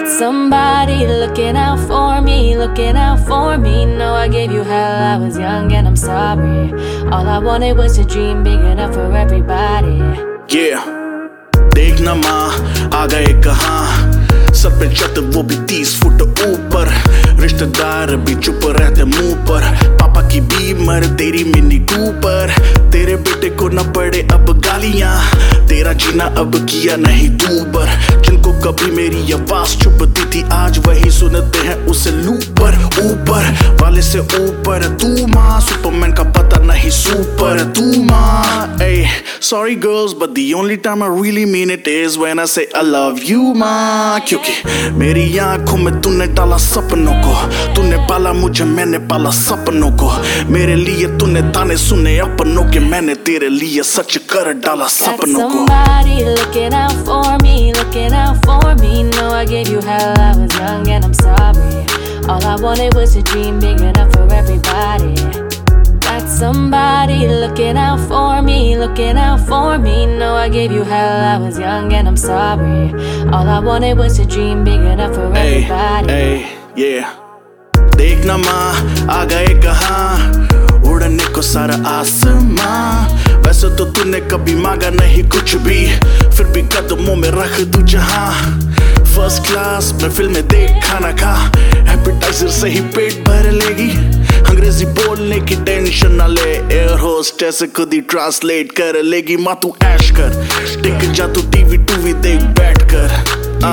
Somebody looking out for me, looking out for me. No, I gave you hell, I was young and I'm sorry. All I wanted was a dream big enough for everybody. Yeah, देखना माँ आ गए कहाँ, sir पे छत वो भी 30 foot ऊपर, रिश्तेदार भी चुप रहते मुंह पर, पापा की बीमर तेरी मिनी कूपर, तेरे बेटे को न पड़े अब गालियां, तेरा जीना अब किया नहीं दूबर, जिनको कभी मेरी आवाज चुभती थी आज वही सुनते हैं उसे लूपर, ऊपर वाले से ऊपर तू माँ, सुपरमैन का पता नहीं सुपर तू माँ. Hey, sorry girls but the only time I really mean it is when I say I love you माँ, क्योंकि मेरी आंखों में तूने डाला सपनों को, तूने पाला मुझे मैंने पाला सपनों को, मेरे लिए तूने ताने सुने अपनों के, मैंने तेरे लिए सच कर डाला सपनों को. Somebody looking out for me, looking out for me. No, I gave you hell, I was young and I'm sorry. All I wanted was a dream big enough for everybody. Got somebody looking out for me, looking out for me. No, I gave you hell, I was young and I'm sorry. All I wanted was a dream big enough for everybody. Hey, yeah. देखना माँ आ गए कहाँ, उड़ने को सारा आसमां, वैसे तो तूने कभी मांगा नहीं कुछ भी, फिर भी कदमों में रख दूं जहां, फर्स्ट क्लास में फिल्में देख खाना खा, एपेटाइजर से ही पेट भर लेगी, अंग्रेजी बोलने की टेंशन ना ले, एयर होस्टेस खुद ही ट्रांसलेट कर लेगी, माँ तू ऐश कर, टिक जा तू टीवी टूवी देख बैठ कर.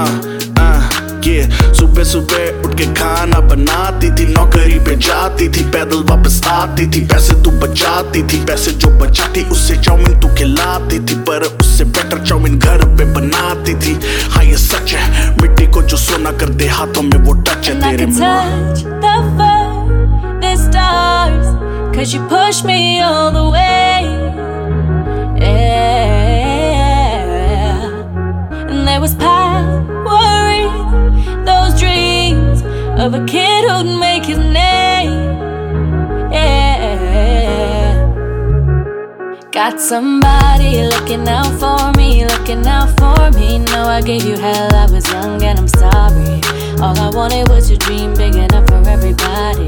सुबह सुबह उठ के खाना बनाती थी, नौकरी पे जाती थी, पैदल वापस आती थी, पैसे तू बचाती थी, पैसे जो बचाती उससे चाउमीन तू खिलाती थी, पर उससे बेटर चाउमीन घर पे बनाती थी. हाँ ये सच है, मिट्टी को जो सोना कर दे हाथों में वो टच है तेरे मुँह. Cause you push me all the way, yeah. And there was power in those dreams of a kid who'd make his name, yeah. Got somebody looking out for me, looking out for me. No, I gave you hell, I was young and I'm sorry. All I wanted was a dream big enough for everybody.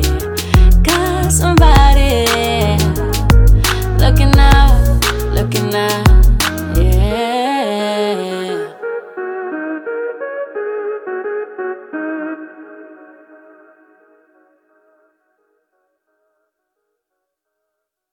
Got somebody looking out, looking out.